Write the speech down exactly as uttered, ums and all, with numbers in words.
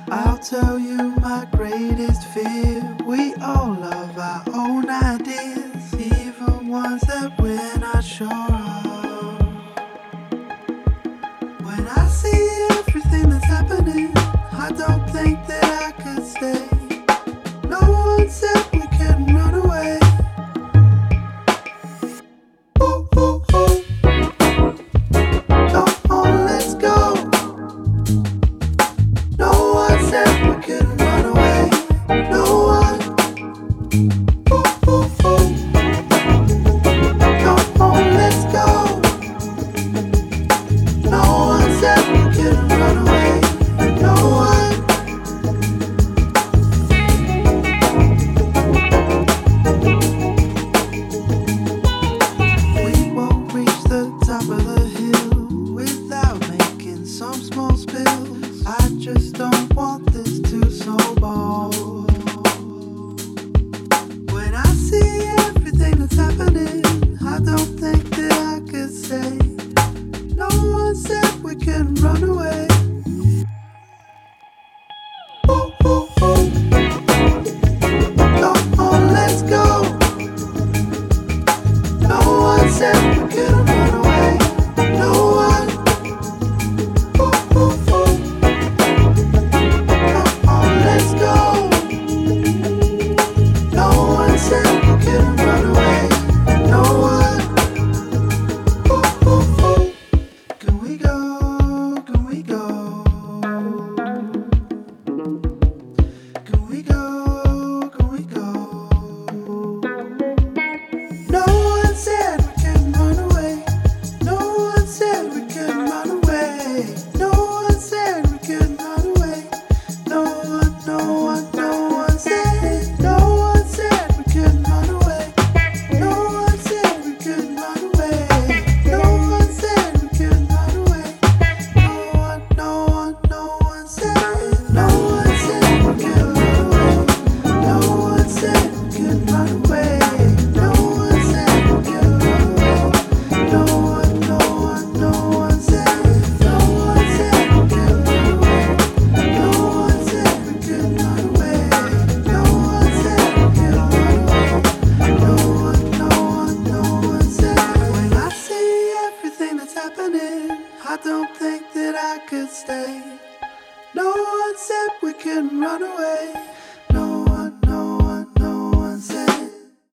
I'll tell you my greatest fear. We all love our own ideas, even ones that we're not sure of. When I see everything that's happening, I don't think that I could stay. No one said we couldn't run away. Ooh, ooh, ooh. Come on, let's go. No one said we couldn't run away. No one. Ooh, ooh, ooh. Come on, let's go. No one said we couldn't run away. No one. We won't reach the top of the hill without making some small spills. I just don't want this to snowball. When I see everything that's happening, I don't think that I could say. No one said we couldn't run away. Ooh, ooh, ooh. Come on, let's go. No one said we couldn't run away. No one. Ooh, ooh, ooh. Come on, let's go. No one said we couldn't run away. No one. Ooh, ooh, ooh. Can we go? Can we go? Can we go? Can we go? No one said we couldn't run away. No one said we couldn't run away. No one said we couldn't run away. No one, no one, no one said. No one said we couldn't run away. No one said we couldn't run away. No one said we couldn't run away. No one, no one, no one said. No one said we couldn't run away. No one said we couldn't run away. No one said we couldn't run away. No one, no one, no one said. No one said we couldn't run away. No one said we couldn't run away. No one said we couldn't run away. No one, no one, no one said. When I see everything that's happening, I don't think that I could stay. No one said we couldn't run away.